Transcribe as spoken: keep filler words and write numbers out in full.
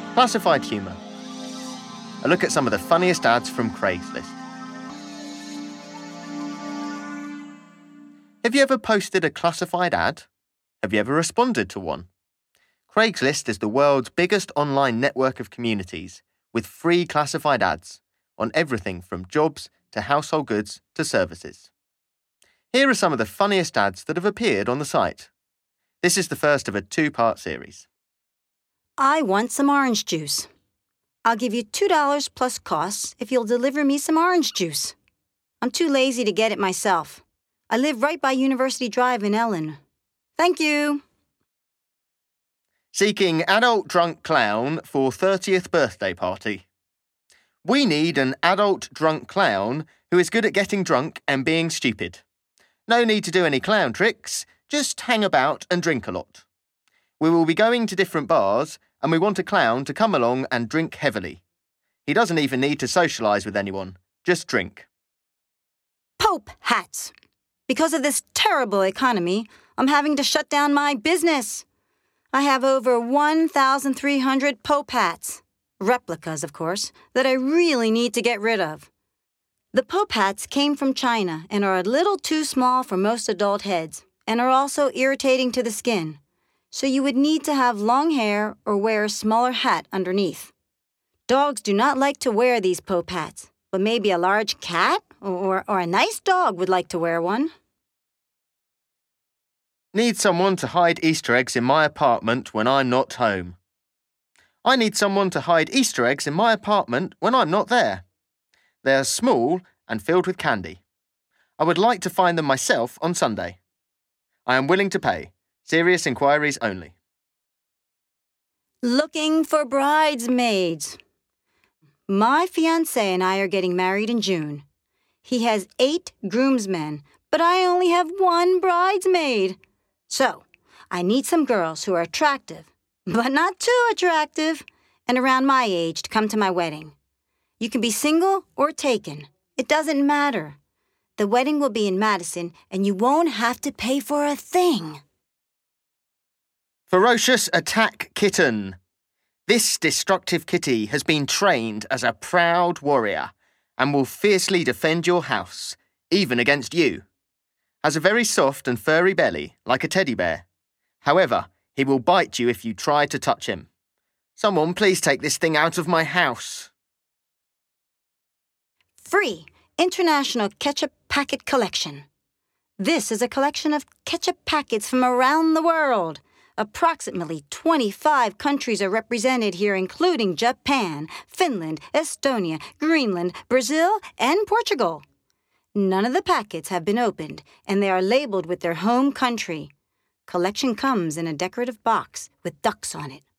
Classified humour. A look at some of the funniest ads from Craigslist. Have you ever posted a classified ad? Have you ever responded to one? Craigslist is the world's biggest online network of communities with free classified ads on everything from jobs to household goods to services. Here are some of the funniest ads that have appeared on the site. This is the first of a two-part series. I want some orange juice. I'll give you two dollars plus costs if you'll deliver me some orange juice. I'm too lazy to get it myself. I live right by University Drive in Ellen. Thank you. Seeking adult drunk clown for thirtieth birthday party. We need an adult drunk clown who is good at getting drunk and being stupid. No need to do any clown tricks, just hang about and drink a lot. We will be going to different bars and we want a clown to come along and drink heavily. He doesn't even need to socialise with anyone, just drink. Pope hats. Because of this terrible economy, I'm having to shut down my business. I have over one thousand three hundred Pope hats, replicas of course, that I really need to get rid of. The Pope hats came from China and are a little too small for most adult heads and are also irritating to the skin. So you would need to have long hair or wear a smaller hat underneath. Dogs do not like to wear these Pope hats, but maybe a large cat or, or a nice dog would like to wear one. Need someone to hide Easter eggs in my apartment when I'm not home. I need someone to hide Easter eggs in my apartment when I'm not there. They are small and filled with candy. I would like to find them myself on Sunday. I am willing to pay. Serious inquiries only. Looking for bridesmaids. My fiancé and I are getting married in June. He has eight groomsmen, but I only have one bridesmaid. So, I need some girls who are attractive, but not too attractive, and around my age to come to my wedding. You can be single or taken. It doesn't matter. The wedding will be in Madison, and you won't have to pay for a thing. Ferocious attack kitten. This destructive kitty has been trained as a proud warrior and will fiercely defend your house, even against you. Has a very soft and furry belly, like a teddy bear. However, he will bite you if you try to touch him. Someone please take this thing out of my house. Free International Ketchup Packet Collection. This is a collection of ketchup packets from around the world. Approximately twenty-five countries are represented here, including Japan, Finland, Estonia, Greenland, Brazil, and Portugal. None of the packets have been opened, and they are labeled with their home country. Collection comes in a decorative box with ducks on it.